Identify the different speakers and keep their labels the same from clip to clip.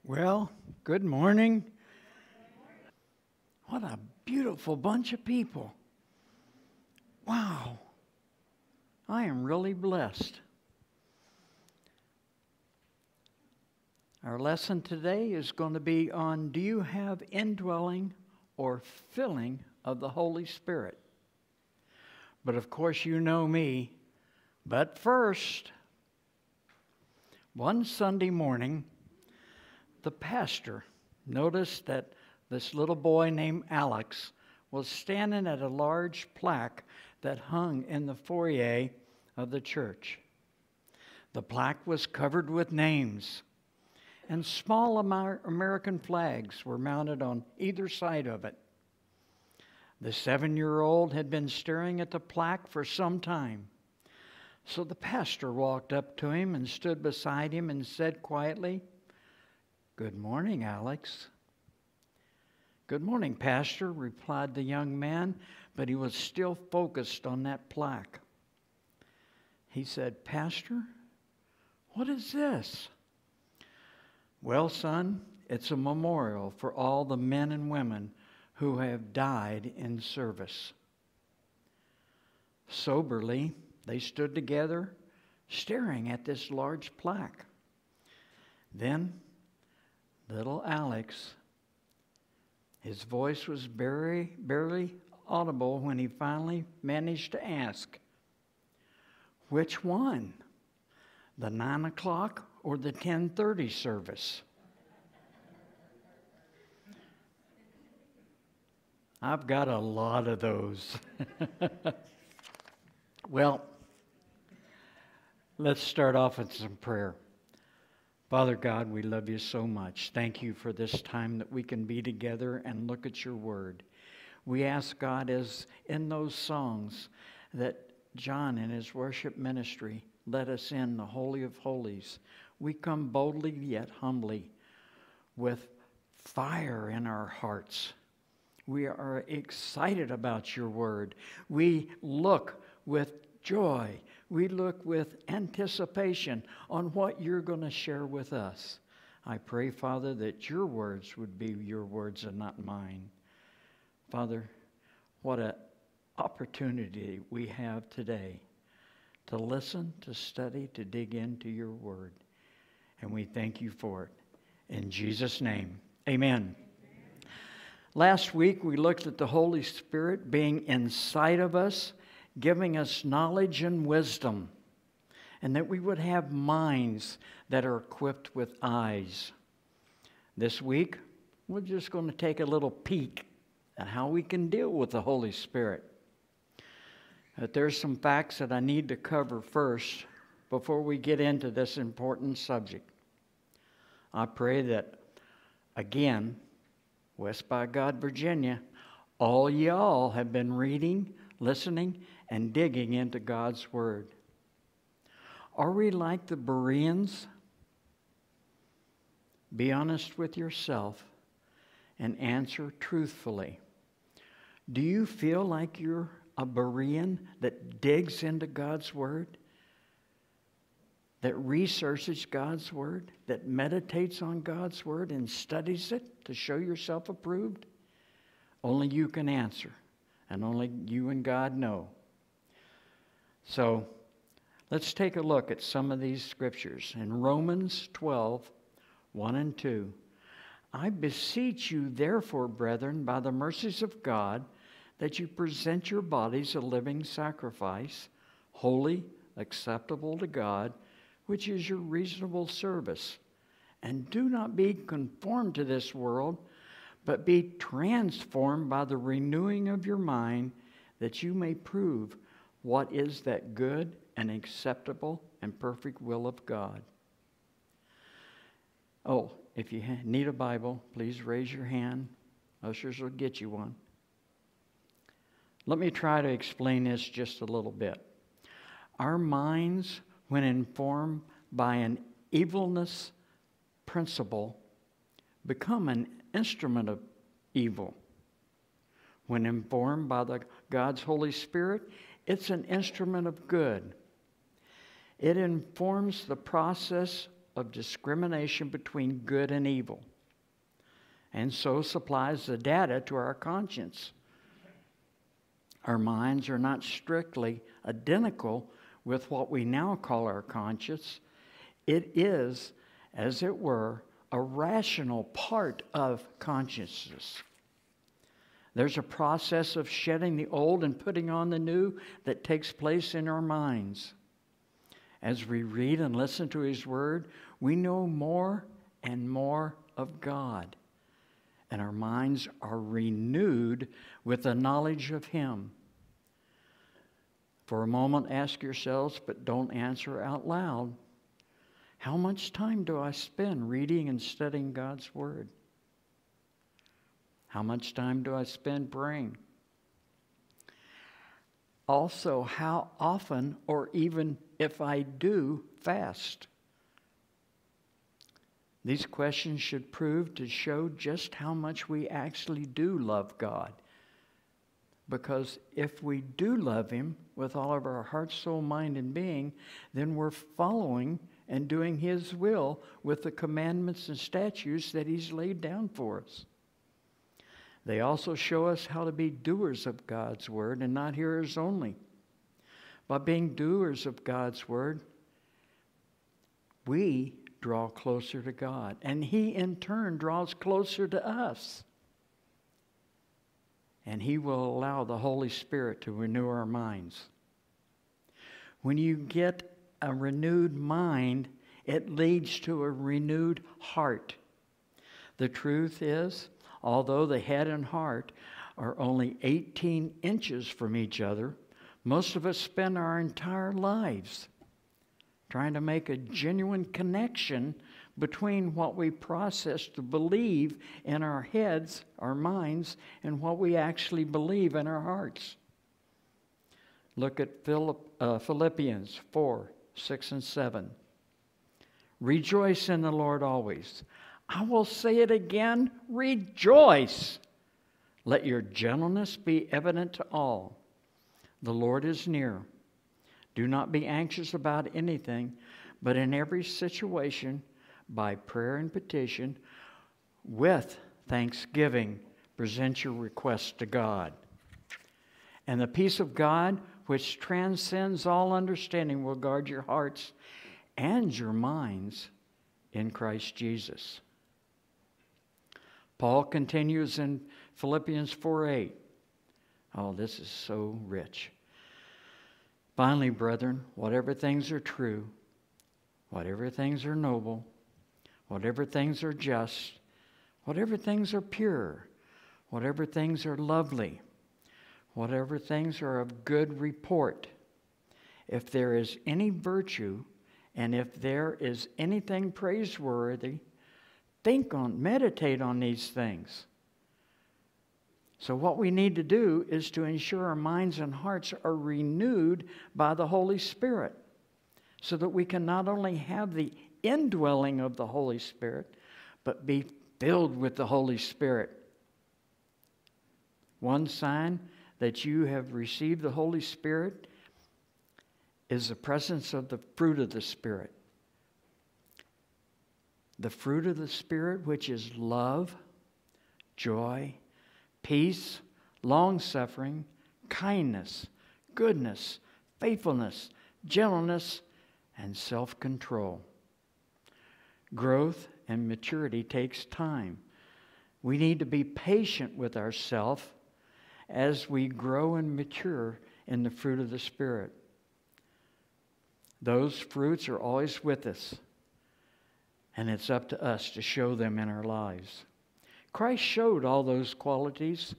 Speaker 1: Well, good morning. What a beautiful bunch of people. Wow. I am really blessed. Our lesson today is going to be on, do you have indwelling or filling of the Holy Spirit? But of course you know me. But first, one Sunday morning, the pastor noticed that this little boy named Alex was standing at a large plaque that hung in the foyer of the church. The plaque was covered with names, and small American flags were mounted on either side of it. The 7-year-old had been staring at the plaque for some time. So the pastor walked up to him and stood beside him and said quietly, "Good morning, Alex." "Good morning, Pastor," replied the young man, but he was still focused on that plaque. He said, "Pastor, what is this?" "Well, son, it's a memorial for all the men and women who have died in service." Soberly, they stood together, staring at this large plaque. Then, little Alex, his voice was barely audible when he finally managed to ask, "Which one? The 9 o'clock or the 10:30 service?" I've got a lot of those. Well, let's start off with some prayer. Father God, we love you so much. Thank you for this time that we can be together and look at your word. We ask, God, as in those songs that John in his worship ministry led us in the Holy of Holies, we come boldly yet humbly with fire in our hearts. We are excited about your word. We look with joy. We look with anticipation on what you're going to share with us. I pray, Father, that your words would be your words and not mine. Father, what an opportunity we have today to listen, to study, to dig into your word. And we thank you for it. In Jesus' name, amen. Last week, we looked at the Holy Spirit being inside of us, giving us knowledge and wisdom, and that we would have minds that are equipped with eyes. This week, we're just going to take a little peek at how we can deal with the Holy Spirit. But there's some facts that I need to cover first before we get into this important subject. I pray that, again, West by God, Virginia, all y'all have been reading, listening, and digging into God's Word. Are we like the Bereans? Be honest with yourself and answer truthfully. Do you feel like you're a Berean that digs into God's Word? That researches God's Word? That meditates on God's Word and studies it to show yourself approved? Only you can answer, and only you and God know. So, let's take a look at some of these scriptures. In Romans 12, 1 and 2, "I beseech you, therefore, brethren, by the mercies of God, that you present your bodies a living sacrifice, holy, acceptable to God, which is your reasonable service. And do not be conformed to this world, but be transformed by the renewing of your mind, that you may prove what is that good and acceptable and perfect will of God." Oh, if you need a Bible, please raise your hand. Ushers will get you one. Let me try to explain this just a little bit. Our minds, when informed by an evilness principle, become an instrument of evil. When informed by God's Holy Spirit, it's an instrument of good. It informs the process of discrimination between good and evil, and so supplies the data to our conscience. Our minds are not strictly identical with what we now call our conscience. It is, as it were, a rational part of consciousness. There's a process of shedding the old and putting on the new that takes place in our minds. As we read and listen to His Word, we know more and more of God, and our minds are renewed with the knowledge of Him. For a moment, ask yourselves, but don't answer out loud, how much time do I spend reading and studying God's Word? How much time do I spend praying? Also, how often, or even if I do, fast? These questions should prove to show just how much we actually do love God. Because if we do love Him with all of our heart, soul, mind, and being, then we're following and doing His will with the commandments and statutes that He's laid down for us. They also show us how to be doers of God's Word and not hearers only. By being doers of God's Word, we draw closer to God, and He in turn draws closer to us. And He will allow the Holy Spirit to renew our minds. When you get a renewed mind, it leads to a renewed heart. The truth is, although the head and heart are only 18 inches from each other, most of us spend our entire lives trying to make a genuine connection between what we process to believe in our heads, our minds, and what we actually believe in our hearts. Look at Philippians 4, 6, and 7. Rejoice in the Lord always. I will say it again, rejoice. Let your gentleness be evident to all. The Lord is near. Do not be anxious about anything, but in every situation, by prayer and petition, with thanksgiving, present your requests to God. And the peace of God, which transcends all understanding, will guard your hearts and your minds in Christ Jesus. Paul continues in Philippians 4:8. Oh, this is so rich. Finally, brethren, whatever things are true, whatever things are noble, whatever things are just, whatever things are pure, whatever things are lovely, whatever things are of good report, if there is any virtue, and if there is anything praiseworthy, meditate on these things. So what we need to do is to ensure our minds and hearts are renewed by the Holy Spirit, so that we can not only have the indwelling of the Holy Spirit, but be filled with the Holy Spirit. One sign that you have received the Holy Spirit is the presence of the fruit of the Spirit. The fruit of the Spirit, which is love, joy, peace, long-suffering, kindness, goodness, faithfulness, gentleness, and self-control. Growth and maturity takes time. We need to be patient with ourselves as we grow and mature in the fruit of the Spirit. Those fruits are always with us, and it's up to us to show them in our lives. Christ showed all those qualities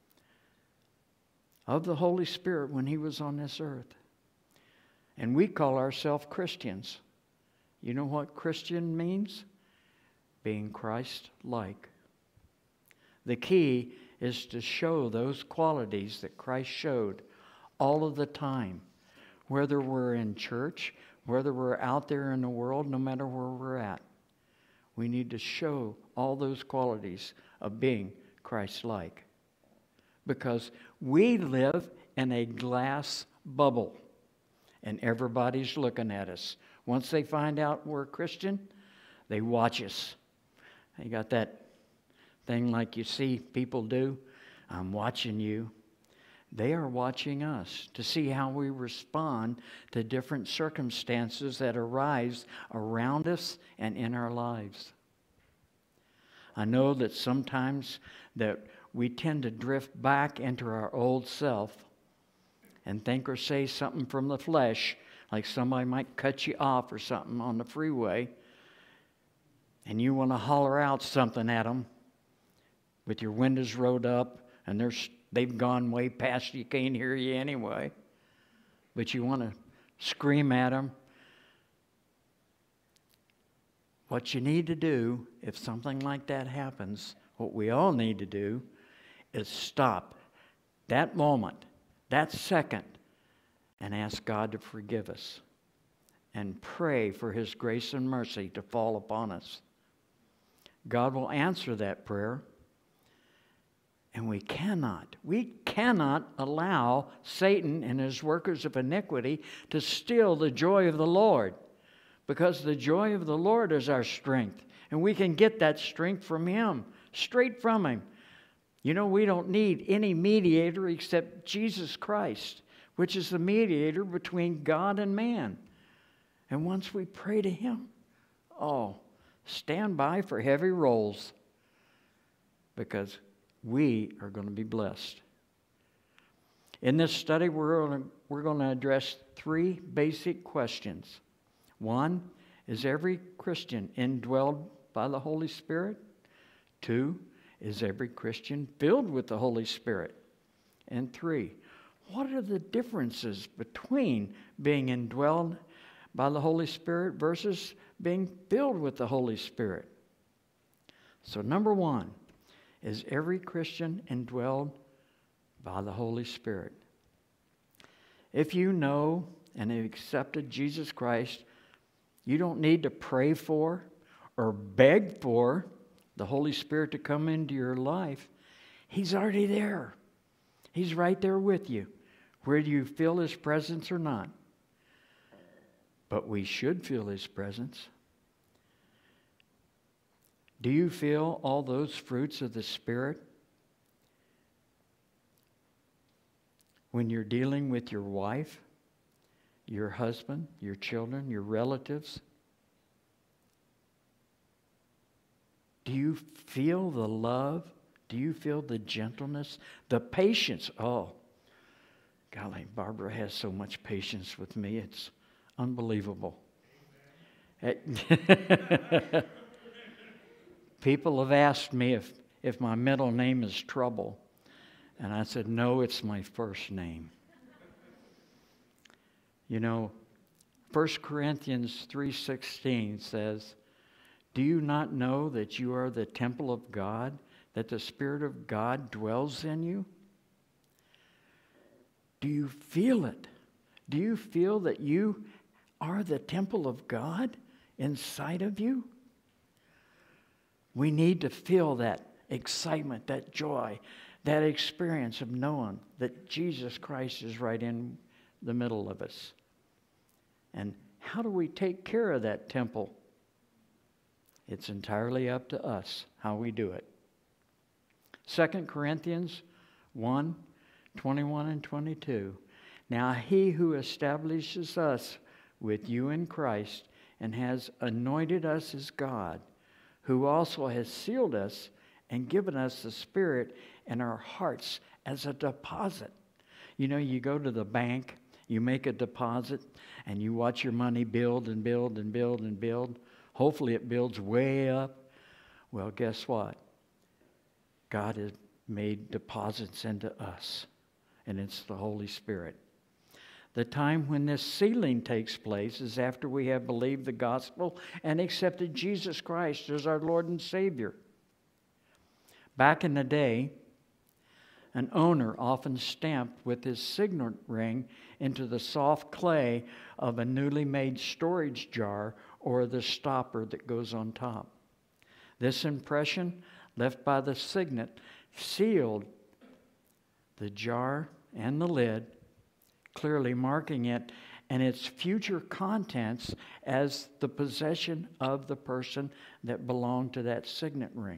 Speaker 1: of the Holy Spirit when He was on this earth. And we call ourselves Christians. You know what Christian means? Being Christ-like. The key is to show those qualities that Christ showed all of the time. Whether we're in church, whether we're out there in the world, no matter where we're at. We need to show all those qualities of being Christ-like. Because we live in a glass bubble, and everybody's looking at us. Once they find out we're a Christian, They watch us. They got that thing like you see people do. I'm watching you. They are watching us to see how we respond to different circumstances that arise around us and in our lives. I know that sometimes that we tend to drift back into our old self and think or say something from the flesh, like somebody might cut you off or something on the freeway, and you want to holler out something at them with your windows rolled up, and they've gone way past you, can't hear you anyway, but you want to scream at them. What you need to do, if something like that happens, what we all need to do is stop that moment, that second, and ask God to forgive us and pray for His grace and mercy to fall upon us. God will answer that prayer. And we cannot allow Satan and his workers of iniquity to steal the joy of the Lord, because the joy of the Lord is our strength. And we can get that strength from Him, straight from Him. You know, we don't need any mediator except Jesus Christ, which is the mediator between God and man. And once we pray to Him, stand by for heavy rolls, because we are going to be blessed. In this study, we're going to address 3 basic questions. 1, is every Christian indwelled by the Holy Spirit? 2, is every Christian filled with the Holy Spirit? And 3, what are the differences between being indwelled by the Holy Spirit versus being filled with the Holy Spirit? So number 1, is every Christian indwelled by the Holy Spirit? If you know and have accepted Jesus Christ, you don't need to pray for or beg for the Holy Spirit to come into your life. He's already there. He's right there with you, whether you feel His presence or not. But we should feel His presence. Do you feel all those fruits of the Spirit when you're dealing with your wife, your husband, your children, your relatives? Do you feel the love? Do you feel the gentleness, the patience? Oh, golly, Barbara has so much patience with me. It's unbelievable. People have asked me if my middle name is Trouble. And I said, no, it's my first name. You know, 1 Corinthians 3:16 says, do you not know that you are the temple of God, that the Spirit of God dwells in you? Do you feel it? Do you feel that you are the temple of God inside of you? We need to feel that excitement, that joy, that experience of knowing that Jesus Christ is right in the middle of us. And how do we take care of that temple? It's entirely up to us how we do it. 2 Corinthians 1:21 and 22. Now He who establishes us with you in Christ and has anointed us as God, who also has sealed us and given us the Spirit in our hearts as a deposit. You know, you go to the bank, you make a deposit, and you watch your money build and build and build and build. Hopefully it builds way up. Well, guess what? God has made deposits into us, and it's the Holy Spirit. The time when this sealing takes place is after we have believed the gospel and accepted Jesus Christ as our Lord and Savior. Back in the day, an owner often stamped with his signet ring into the soft clay of a newly made storage jar or the stopper that goes on top. This impression left by the signet sealed the jar and the lid, clearly marking it and its future contents as the possession of the person that belonged to that signet ring.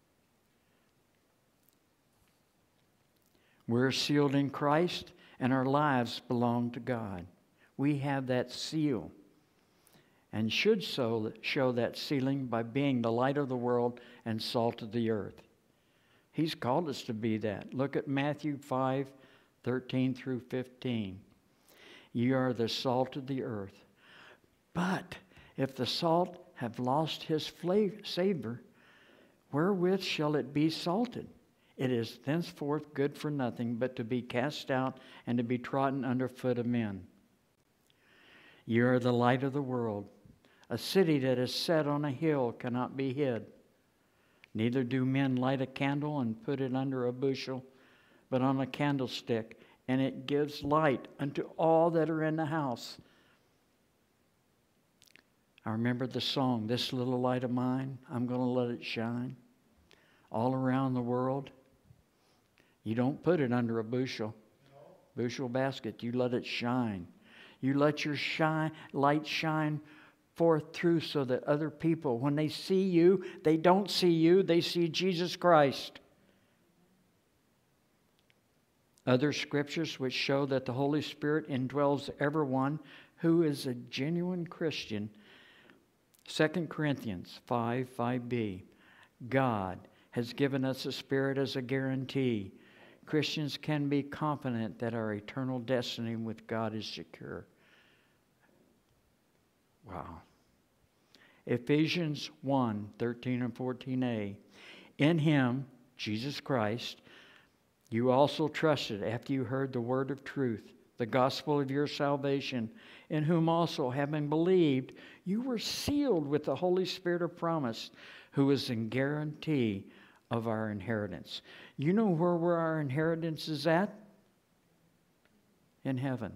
Speaker 1: We're sealed in Christ, and our lives belong to God. We have that seal, and should show that sealing by being the light of the world and salt of the earth. He's called us to be that. Look at Matthew 5:13 through 15. Ye are the salt of the earth. But if the salt have lost his savor, wherewith shall it be salted? It is thenceforth good for nothing, but to be cast out and to be trodden under foot of men. Ye are the light of the world. A city that is set on a hill cannot be hid. Neither do men light a candle and put it under a bushel, but on a candlestick, and it gives light unto all that are in the house. I remember the song, This Little Light of Mine, I'm going to let it shine all around the world. You don't put it under a bushel basket. You let it shine. You let your light shine forth through so that other people, when they see you, they don't see you, they see Jesus Christ. Other scriptures which show that the Holy Spirit indwells everyone who is a genuine Christian. 2 Corinthians 5:5b. God has given us a Spirit as a guarantee. Christians can be confident that our eternal destiny with God is secure. Wow. Ephesians 1:13 and 14a. In Him, Jesus Christ, you also trusted after you heard the word of truth, the gospel of your salvation, in whom also, having believed, you were sealed with the Holy Spirit of promise, who is in guarantee of our inheritance. You know where our inheritance is at? In heaven.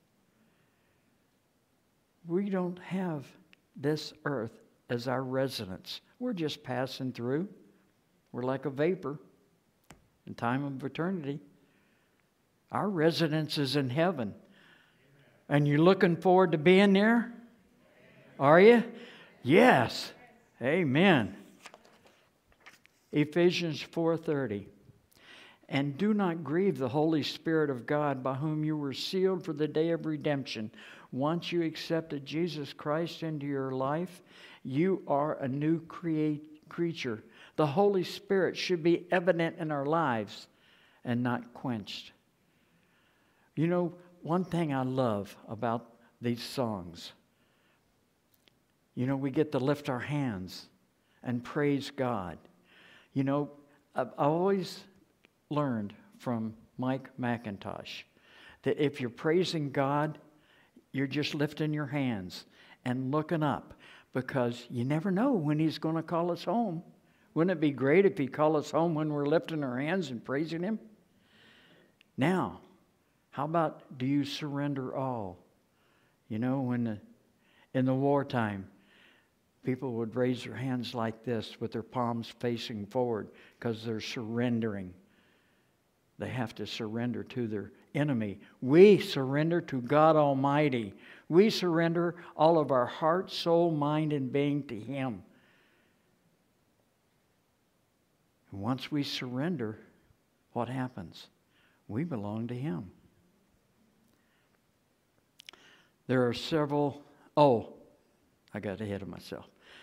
Speaker 1: We don't have this earth as our residence. We're just passing through. We're like a vapor in time of eternity. Our residence is in heaven. And you're looking forward to being there? Are you? Yes. Amen. Ephesians 4:30. And do not grieve the Holy Spirit of God, by whom you were sealed for the day of redemption. Once you accepted Jesus Christ into your life, you are a new creature. The Holy Spirit should be evident in our lives and not quenched. You know, one thing I love about these songs, you know, we get to lift our hands and praise God. You know, I've always learned from Mike McIntosh that if you're praising God, you're just lifting your hands and looking up, because you never know when He's going to call us home. Wouldn't it be great if He called us home when we're lifting our hands and praising Him? Now, how about, do you surrender all? You know, when in the wartime, people would raise their hands like this with their palms facing forward because they're surrendering. They have to surrender to their enemy. We surrender to God Almighty. We surrender all of our heart, soul, mind, and being to Him. And once we surrender, what happens? We belong to Him. There are several... I got ahead of myself.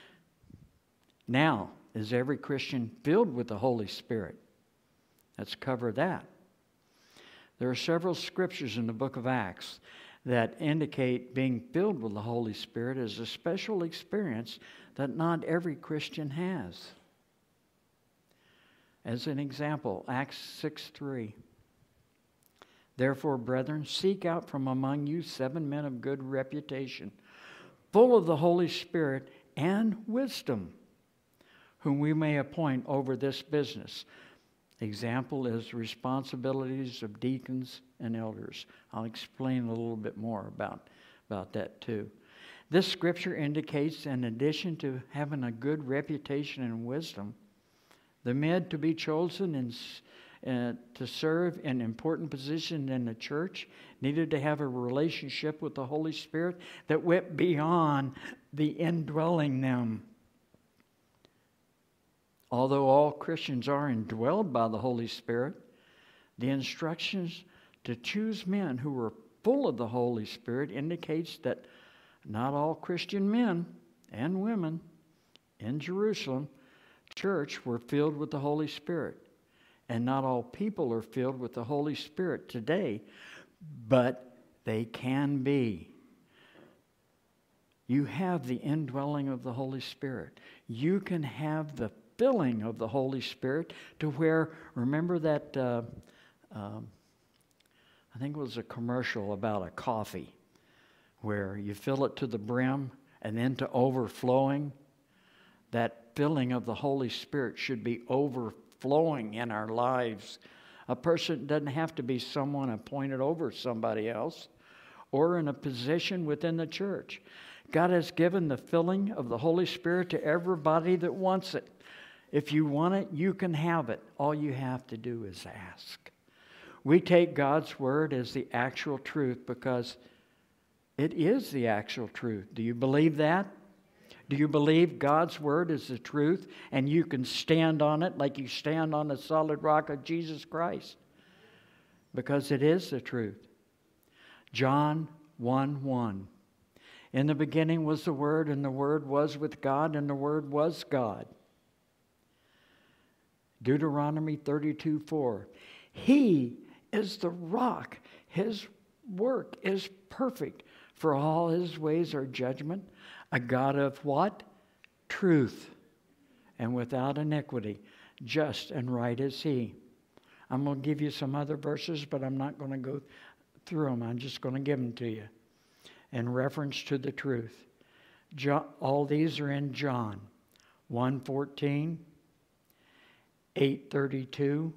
Speaker 1: Now, is every Christian filled with the Holy Spirit? Let's cover that. There are several scriptures in the book of Acts that indicate being filled with the Holy Spirit is a special experience that not every Christian has. As an example, Acts 6:3. Therefore, brethren, seek out from among you 7 men of good reputation, full of the Holy Spirit and wisdom, whom we may appoint over this business. Example is responsibilities of deacons and elders. I'll explain a little bit more about that too. This scripture indicates, in addition to having a good reputation and wisdom, the men to be chosen to serve in important positions in the church needed to have a relationship with the Holy Spirit that went beyond the indwelling them. Although all Christians are indwelled by the Holy Spirit, the instructions to choose men who were full of the Holy Spirit indicates that not all Christian men and women in Jerusalem church were filled with the Holy Spirit. And not all people are filled with the Holy Spirit today, but they can be. You have the indwelling of the Holy Spirit. You can have the filling of the Holy Spirit to where, remember that, I think it was a commercial about a coffee, where you fill it to the brim and then to overflowing. That filling of the Holy Spirit should be overflowing in our lives. A person doesn't have to be someone appointed over somebody else or in a position within the church. God has given the filling of the Holy Spirit to everybody that wants it. If you want it, you can have it. All you have to do is ask. We take God's Word as the actual truth because it is the actual truth. Do you believe that? Do you believe God's Word is the truth and you can stand on it like you stand on the solid rock of Jesus Christ? Because it is the truth. John 1:1. In the beginning was the Word, and the Word was with God, and the Word was God. Deuteronomy 32:4. He is the rock. His work is perfect, for all His ways are judgment. A God of what? Truth, and without iniquity. Just and right is He. I'm going to give you some other verses, but I'm not going to go through them. I'm just going to give them to you in reference to the truth. All these are in John 1:14, 8:32,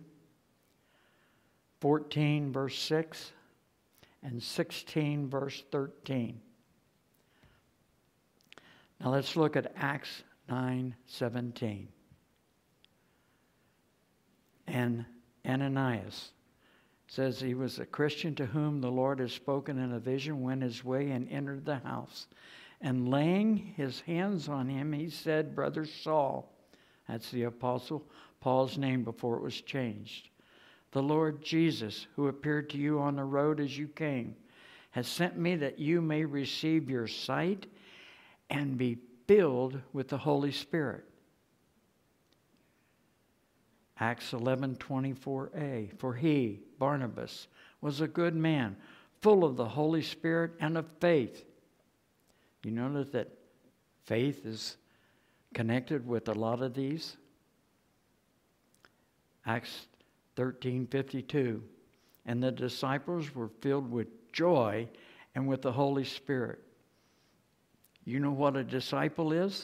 Speaker 1: 14 verse 6, and 16 verse 13. Now let's look at Acts 9:17. And Ananias says he was a Christian to whom the Lord has spoken in a vision, went his way and entered the house. And laying his hands on him, he said, Brother Saul, that's the apostle Paul's name before it was changed, the Lord Jesus, who appeared to you on the road as you came, has sent me that you may receive your sight and be filled with the Holy Spirit. Acts 11:24a. For he, Barnabas, was a good man, full of the Holy Spirit and of faith. You notice that faith is connected with a lot of these. Acts 13:52. And the disciples were filled with joy and with the Holy Spirit. You know what a disciple is?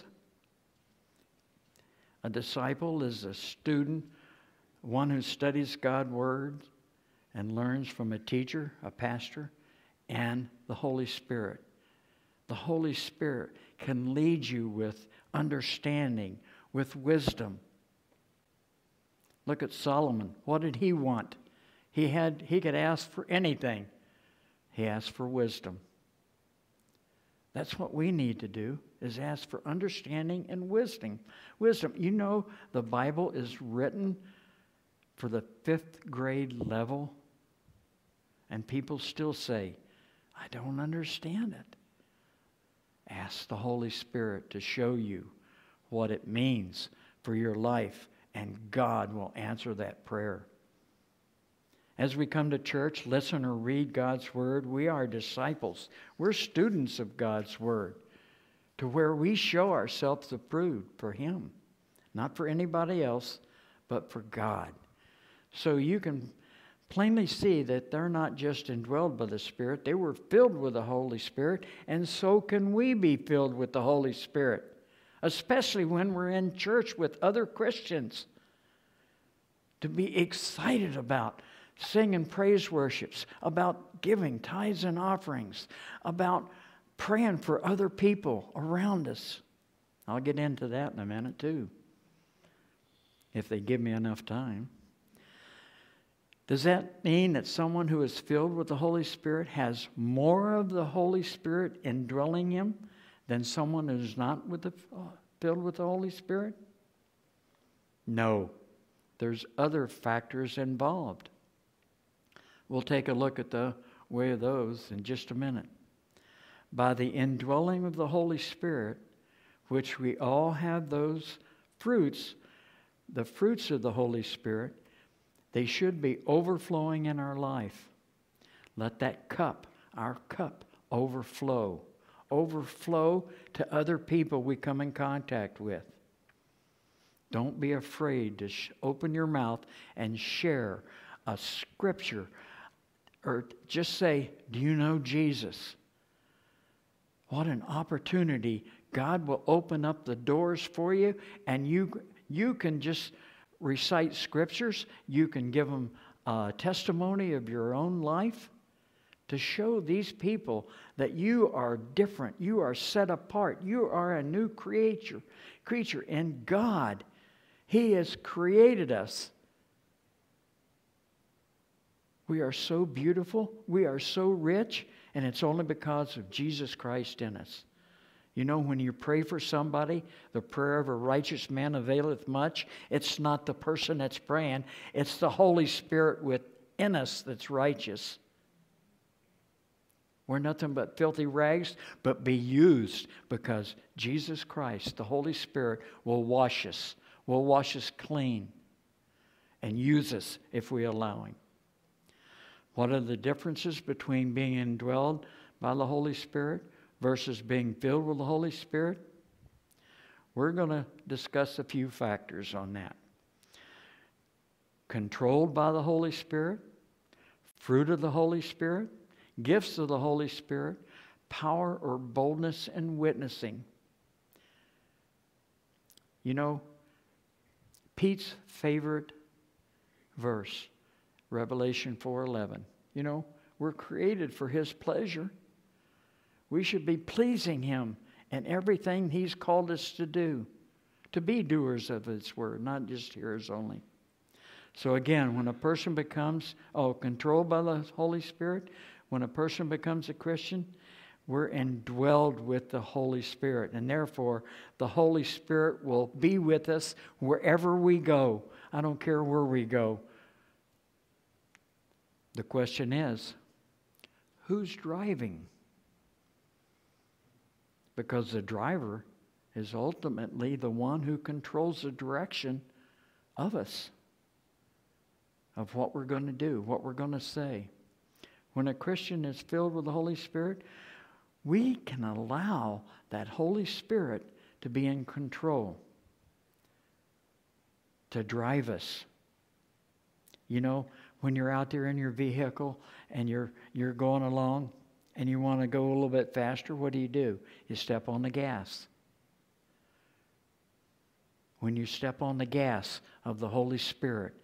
Speaker 1: A disciple is a student, one who studies God's Word and learns from a teacher, a pastor, and the Holy Spirit. The Holy Spirit can lead you with understanding, with wisdom. Look at Solomon. What did he want? He could ask for anything. He asked for wisdom. That's what we need to do, is ask for understanding and wisdom. You know, the Bible is written for the 5th grade level, and people still say, I don't understand it. Ask the Holy Spirit to show you what it means for your life, and God will answer that prayer. As we come to church, listen or read God's Word, we are disciples. We're students of God's Word, to where we show ourselves approved for Him. Not for anybody else, but for God. So you can plainly see that they're not just indwelled by the Spirit, they were filled with the Holy Spirit, and so can we be filled with the Holy Spirit, especially when we're in church with other Christians. To be excited about singing praise worships, about giving tithes and offerings, about praying for other people around us. I'll get into that in a minute too, if they give me enough time. Does that mean that someone who is filled with the Holy Spirit has more of the Holy Spirit indwelling him than someone who is not filled with the Holy Spirit? No. There's other factors involved. We'll take a look at the way of those in just a minute. By the indwelling of the Holy Spirit, which we all have those fruits, the fruits of the Holy Spirit, they should be overflowing in our life. Let that cup, our cup, overflow. Overflow to other people we come in contact with. Don't be afraid to open your mouth and share a scripture. Or just say, do you know Jesus? What an opportunity. God will open up the doors for you, and you can just recite scriptures. You can give them a testimony of your own life to show these people that you are different. You are set apart. You are a new creature in God. He has created us. We are so beautiful. We are so rich. And it's only because of Jesus Christ in us. You know, when you pray for somebody, the prayer of a righteous man availeth much. It's not the person that's praying. It's the Holy Spirit within us that's righteous. We're nothing but filthy rags, but be used because Jesus Christ, the Holy Spirit, will wash us clean and use us if we allow Him. What are the differences between being indwelled by the Holy Spirit versus being filled with the Holy Spirit? We're going to discuss a few factors on that. Controlled by the Holy Spirit, fruit of the Holy Spirit, gifts of the Holy Spirit, power or boldness in witnessing. You know, Pete's favorite verse, Revelation 4:11. You know, we're created for His pleasure. We should be pleasing Him in everything He's called us to do, to be doers of His word, not just hearers only. So again, when a person becomes controlled by the Holy Spirit, when a person becomes a Christian, we're indwelled with the Holy Spirit. And therefore, the Holy Spirit will be with us wherever we go. I don't care where we go. The question is, who's driving? Because the driver is ultimately the one who controls the direction of us, of what we're going to do, what we're going to say. When a Christian is filled with the Holy Spirit, we can allow that Holy Spirit to be in control, to drive us. You know, when you're out there in your vehicle and you're going along and you want to go a little bit faster, what do? You step on the gas. When you step on the gas of the Holy Spirit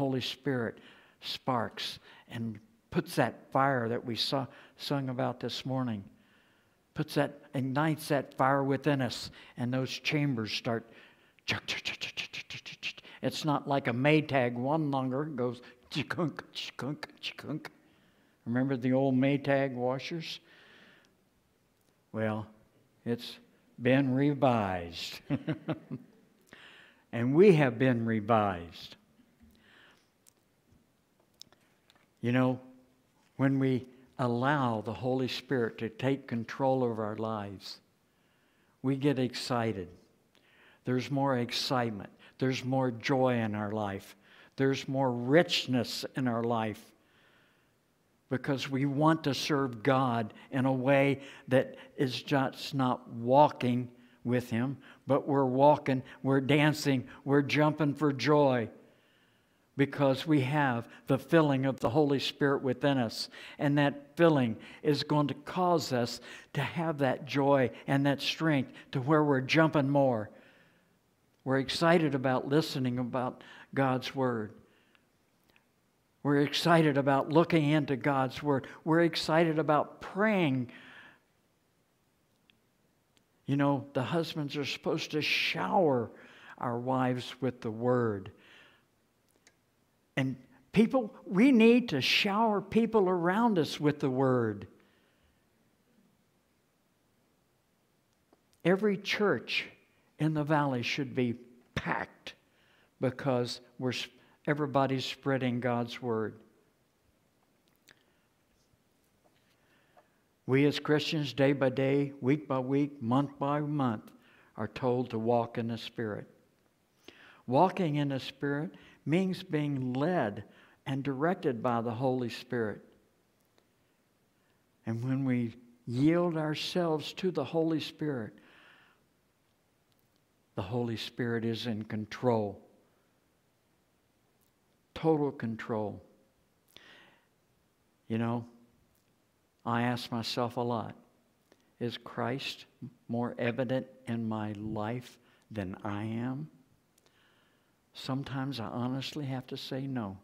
Speaker 1: sparks and puts that fire that we sung about this morning, ignites that fire within us, and those chambers start. It's not like a Maytag one longer. It goes chikunk, chikunk, chikunk. Remember the old Maytag washers? Well, it's been revised. And we have been revised. You know, when we allow the Holy Spirit to take control of our lives, we get excited. There's more excitement. There's more joy in our life. There's more richness in our life because we want to serve God in a way that is just not walking with Him, but we're walking, we're dancing, we're jumping for joy because we have the filling of the Holy Spirit within us. And that filling is going to cause us to have that joy and that strength to where we're jumping more. We're excited about listening about God's Word. We're excited about looking into God's Word. We're excited about praying. You know, the husbands are supposed to shower our wives with the Word. And People, we need to shower people around us with the Word. Every church in the valley should be packed because everybody's spreading God's Word. We as Christians, day by day, week by week, month by month, are told to walk in the Spirit. Walking in the Spirit means being led and directed by the Holy Spirit. And when we yield ourselves to the Holy Spirit is in control. Total control. You know, I ask myself a lot, is Christ more evident in my life than I am? Sometimes I honestly have to say no.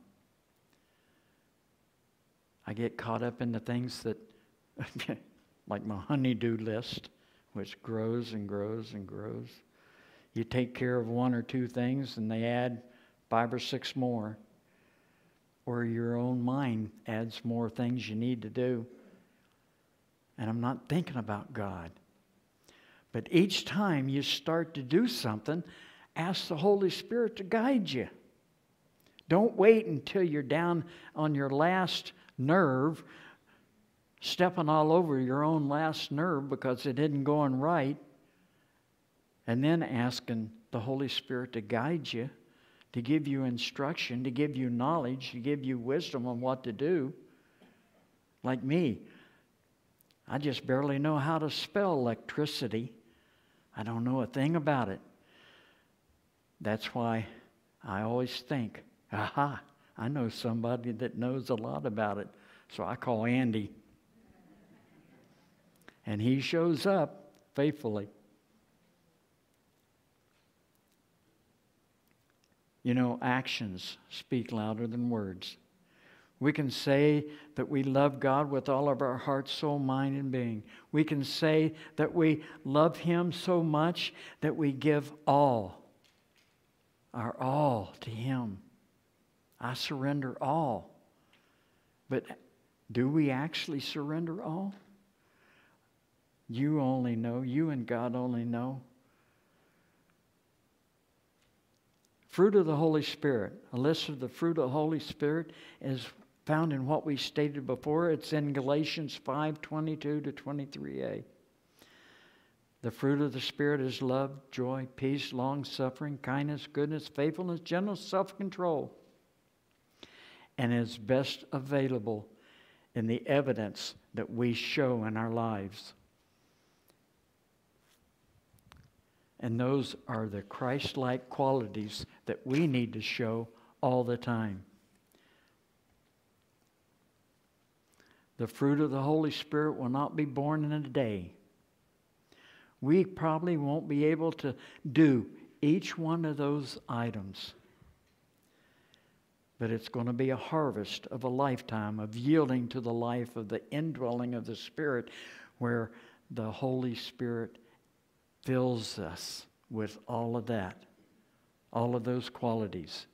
Speaker 1: I get caught up in the things that, like my honey-do list, which grows and grows and grows. You take care of one or two things and they add 5 or 6 more. Or your own mind adds more things you need to do. And I'm not thinking about God. But each time you start to do something, ask the Holy Spirit to guide you. Don't wait until you're down on your last nerve, stepping all over your own last nerve because it isn't going right, and then asking the Holy Spirit to guide you, to give you instruction, to give you knowledge, to give you wisdom on what to do. Like me, I just barely know how to spell electricity. I don't know a thing about it. That's why I always think, aha, I know somebody that knows a lot about it. So I call Andy. And he shows up faithfully. You know, actions speak louder than words. We can say that we love God with all of our heart, soul, mind, and being. We can say that we love Him so much that we give all, our all to Him. I surrender all. But do we actually surrender all? You only know. You and God only know. Fruit of the Holy Spirit. A list of the fruit of the Holy Spirit is found in what we stated before. It's in Galatians 5:22-23a. The fruit of the Spirit is love, joy, peace, long-suffering, kindness, goodness, faithfulness, gentleness, self-control. And is best available in the evidence that we show in our lives. And those are the Christ-like qualities that we need to show all the time. The fruit of the Holy Spirit will not be born in a day. We probably won't be able to do each one of those items. But it's going to be a harvest of a lifetime of yielding to the life of the indwelling of the Spirit, where the Holy Spirit fills us with all of that, all of those qualities.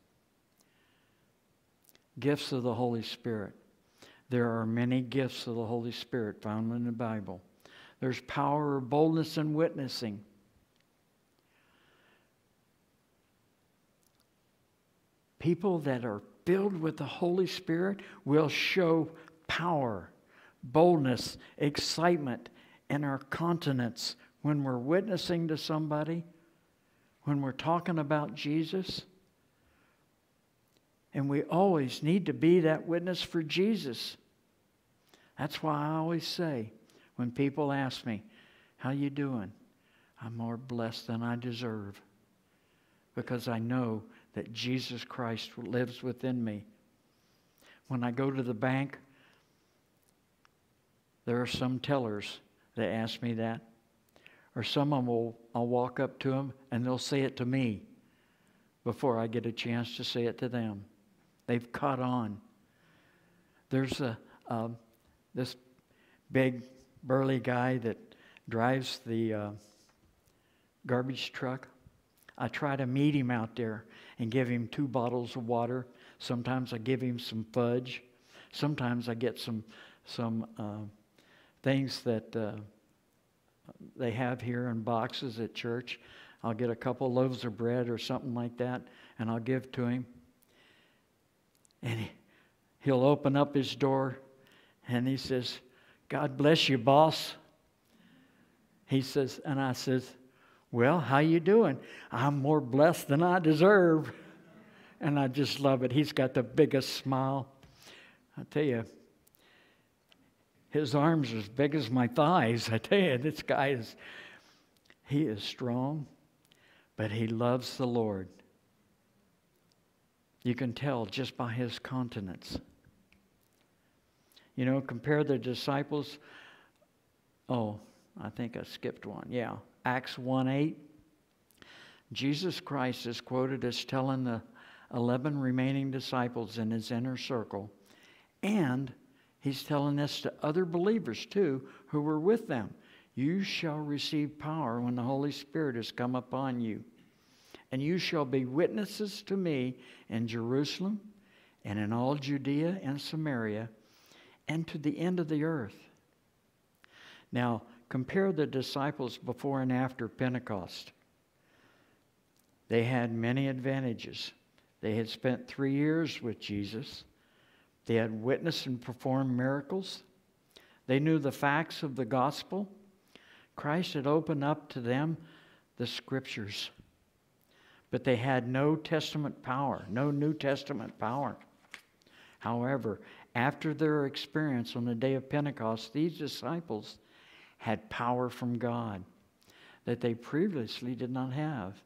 Speaker 1: Gifts of the Holy Spirit. There are many gifts of the Holy Spirit found in the Bible. There's power, boldness, and witnessing. People that are filled with the Holy Spirit will show power, boldness, excitement, and our countenance when we're witnessing to somebody, when we're talking about Jesus. And we always need to be that witness for Jesus. That's why I always say, when people ask me, how you doing? I'm more blessed than I deserve. Because I know that Jesus Christ lives within me. When I go to the bank, there are some tellers that ask me that. Or some of them I'll walk up to them and they'll say it to me before I get a chance to say it to them. They've caught on. There's this big burly guy that drives the garbage truck. I try to meet him out there and give him 2 bottles of water. Sometimes I give him some fudge. Sometimes I get some things that they have here in boxes at church. I'll get a couple loaves of bread or something like that, and I'll give to him. And he'll open up his door, and he says, "God bless you, boss." He says, and I says, "Well, how you doing?" "I'm more blessed than I deserve." And I just love it. He's got the biggest smile. I tell you, his arms are as big as my thighs. I tell you, this guy he is strong, but he loves the Lord. You can tell just by his countenance. You know, compare the disciples. Oh, I think I skipped one. Yeah, Acts 1:8. Jesus Christ is quoted as telling the 11 remaining disciples in his inner circle, and he's telling this to other believers too who were with them. "You shall receive power when the Holy Spirit has come upon you, and you shall be witnesses to me in Jerusalem and in all Judea and Samaria and to the end of the earth." Now, compare the disciples before and after Pentecost. They had many advantages. They had spent 3 years with Jesus. They had witnessed and performed miracles. They knew the facts of the gospel. Christ had opened up to them the Scriptures. But they had no Testament power, no New Testament power. However, after their experience on the day of Pentecost, these disciples had power from God that they previously did not have.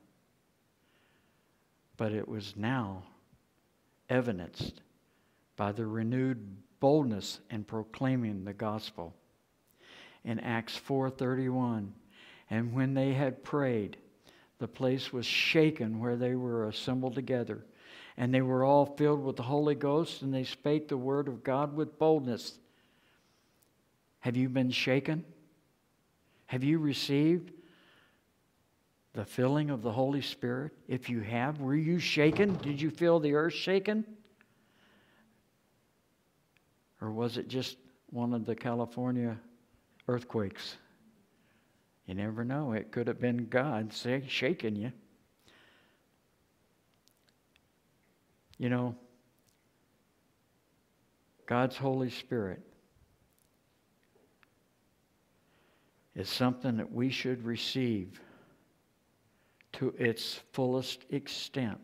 Speaker 1: But it was now evidenced by the renewed boldness in proclaiming the gospel. In Acts 4:31, "And when they had prayed, the place was shaken where they were assembled together. And they were all filled with the Holy Ghost, and they spake the word of God with boldness." Have you been shaken? Have you received the filling of the Holy Spirit? If you have, were you shaken? Did you feel the earth shaken? Or was it just one of the California earthquakes? You never know. It could have been God shaking you. You know, God's Holy Spirit is something that we should receive to its fullest extent.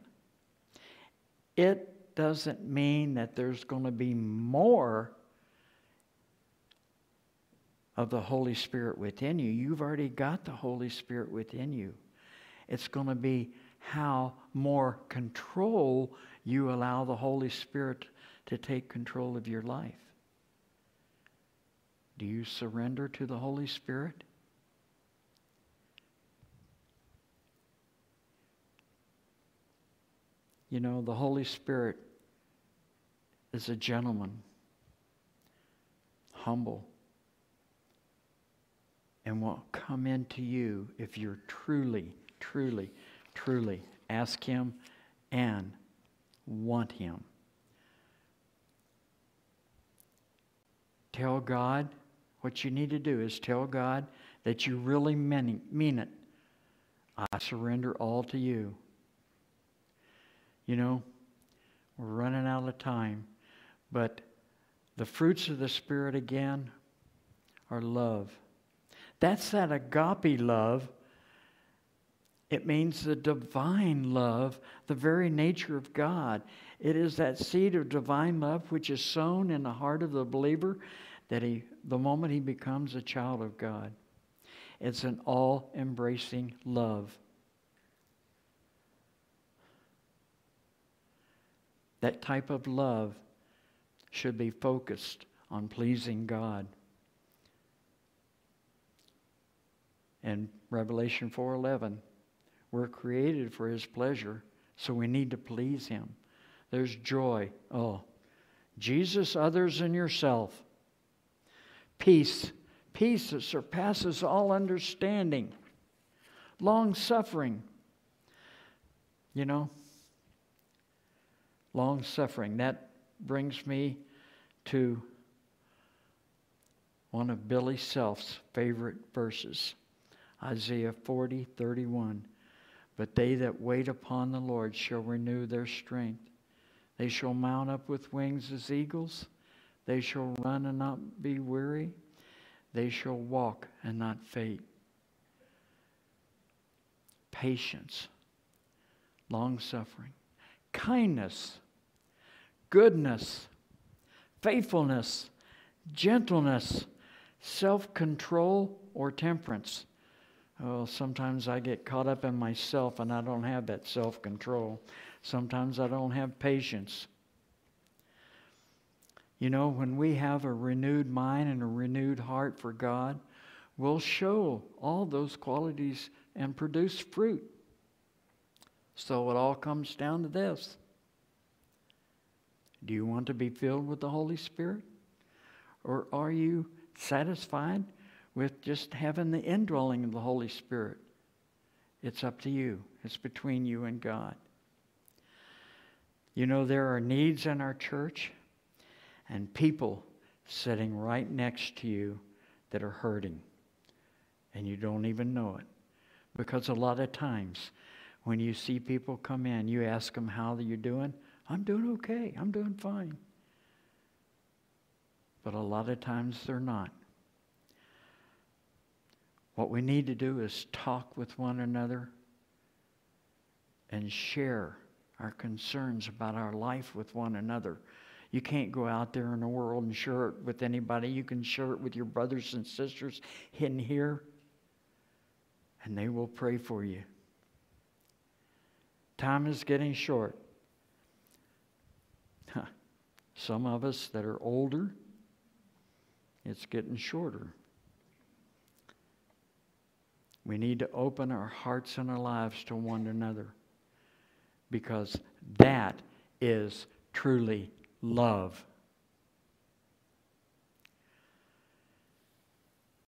Speaker 1: It doesn't mean that there's going to be more of the Holy Spirit within you. You've already got the Holy Spirit within you. It's going to be how more control you allow the Holy Spirit to take control of your life. Do you surrender to the Holy Spirit? You know, the Holy Spirit is a gentleman, humble, and will come into you if you're truly ask Him and want Him. Tell God what you need to do is tell God that you really mean it. I surrender all to you. You know, we're running out of time, but the fruits of the Spirit again are love. That's that agape love. It means the divine love, the very nature of God. It is that seed of divine love which is sown in the heart of the believer that the moment he becomes a child of God. It's an all-embracing love. That type of love should be focused on pleasing God. In Revelation 4:11, we're created for His pleasure, so we need to please Him. There's joy. Oh, Jesus, others, and yourself. Peace. Peace that surpasses all understanding. Long-suffering. You know, long suffering. That brings me to one of Billy Self's favorite verses, Isaiah 40:31. But they that wait upon the Lord shall renew their strength. They shall mount up with wings as eagles. They shall run and not be weary. They shall walk and not faint. Patience, long-suffering, kindness, goodness, faithfulness, gentleness, self-control, or temperance. Oh, sometimes I get caught up in myself and I don't have that self-control. Sometimes I don't have patience. You know, when we have a renewed mind and a renewed heart for God, we'll show all those qualities and produce fruit. So it all comes down to this. Do you want to be filled with the Holy Spirit? Or are you satisfied with just having the indwelling of the Holy Spirit? It's up to you. It's between you and God. You know, there are needs in our church and people sitting right next to you that are hurting. And you don't even know it. Because a lot of times when you see people come in, you ask them how you're doing. I'm doing okay. I'm doing fine. But a lot of times they're not. What we need to do is talk with one another and share our concerns about our life with one another. You can't go out there in the world and share it with anybody. You can share it with your brothers and sisters in here, and they will pray for you. Time is getting short. Some of us that are older, it's getting shorter. We need to open our hearts and our lives to one another, because that is truly love.